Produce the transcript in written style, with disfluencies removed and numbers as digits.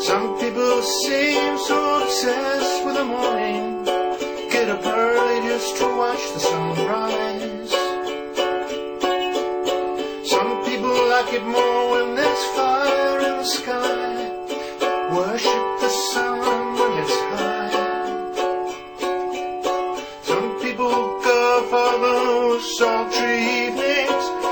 Some people seem so obsessed with the morning, get up early just to watch the sunrise. Some people like it more when there's fire in the sky, worship the sun when it's high. Some people go for those sultry evenings,